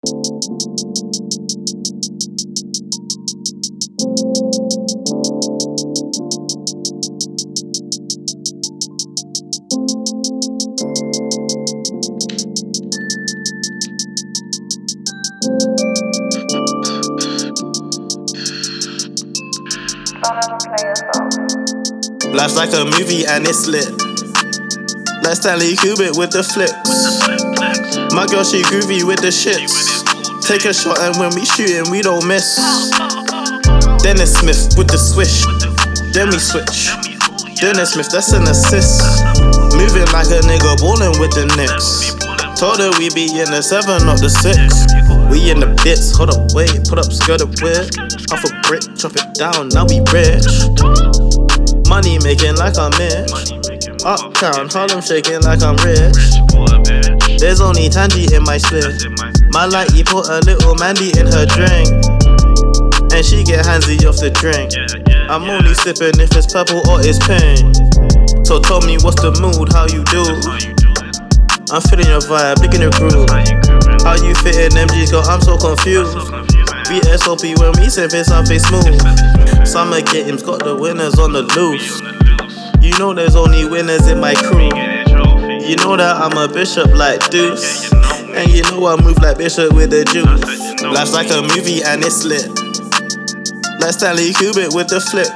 Life's like a movie and it's lit. Like Stanley Kubrick with the flicks. My girl, she groovy with the shits. Take a shot and when we shootin', we don't miss. Dennis Smith with the swish. Then we switch. Dennis Smith, that's an assist. Moving like a nigga ballin' with the Knicks. Told her we be in the 7, not the 6. We in the bits, hold up, wait, put up, skirt up, weird. Half a brick, chop it down, now we rich. Money making like I'm Mitch. Uptown, Harlem shaking like I'm rich. There's only Tangy in my split. My lighty put a little Mandy in her drink, and she get handsy off the drink. I'm only sipping if it's purple or it's pink. So tell me what's the mood, how you do? I'm feeling your vibe, licking your groove. How you fitting MGs, girl, I'm so confused. VSOP when we sipping something smooth. Summer games got the winners on the loose. You know there's only winners in my crew. You know that I'm a bishop like Deuce, and you know I move like Bishop with the juice. Life's like a movie and it's lit. Like Stanley Kubrick with the flicks.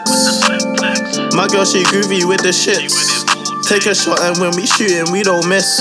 My girl, she groovy with the shits. Take a shot and when we shootin', we don't miss.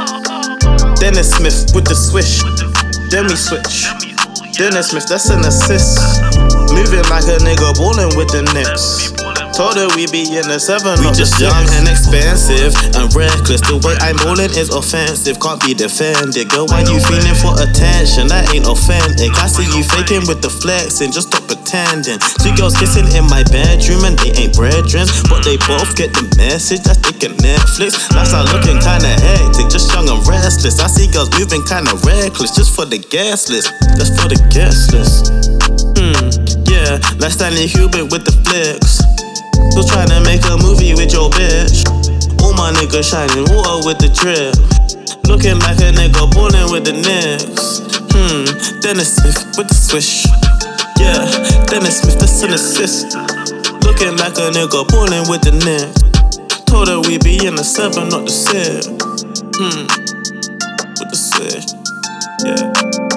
Dennis Smith with the swish. Then we switch. Dennis Smith, that's an assist. Moving like a nigga ballin' with the Knicks. Told her we be in the 7. We just young and expensive and reckless. The way I'm ballin' is offensive, can't be defended. Girl, why you feeling for attention? That ain't authentic. I see you faking with the flexing, just stop pretending. 2 girls kissing in my bedroom and they ain't brethren, but they both get the message that they can Netflix. Lifestyle looking kinda hectic, just young and restless. I see girls moving kinda reckless, just for the guest list. Just for the guest list. Yeah, like Stanley Kubrick with the flicks. Still tryna make a movie with your bitch. All my niggas shining water with the drip. Looking like a nigga ballin' with the Knicks. Dennis Smith with the swish. Yeah, Dennis Smith, that's an assist. Looking like a nigga ballin' with the Knicks. Told her we be in the 7, not the 6. With the swish. Yeah.